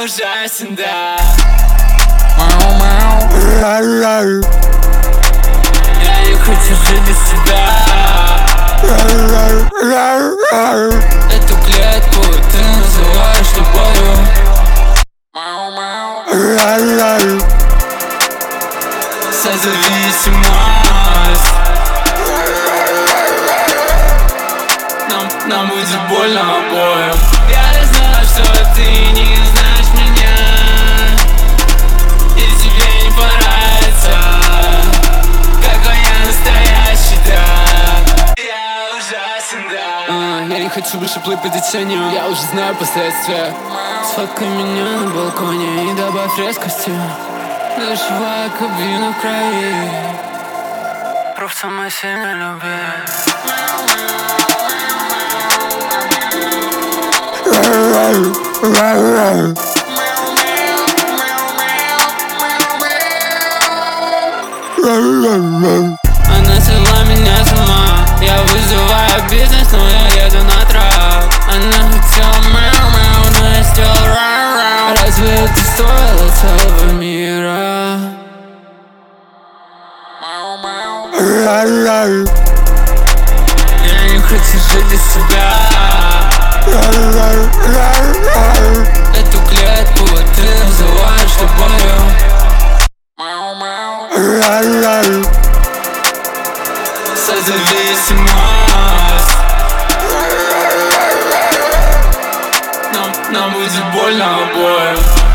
ужасен, да. Я не хочу жить без тебя. Эту клетку ты называешь любовью. Созависимость. Нам будет больно обоим. Я знаю, что ты не знаешь меня, и тебе не понравится какой я настоящий, да. Я ужасен, да. Я не хочу больше плыть по течению, я уже знаю последствия. Сфоткай меня на балконе и добавь резкости. Доживая кабину в крови, пруф самой сильной любви. Она свела меня с ума. Я вызываю бизнес, но я еду на трап. Она хотела мяу-мяу, но я сделал рау-рау. Разве это стоило целого мира? Я не хочу жить без тебя. Эту клетку ты называешь любовью. Созависимость. Нам будет больно обоим.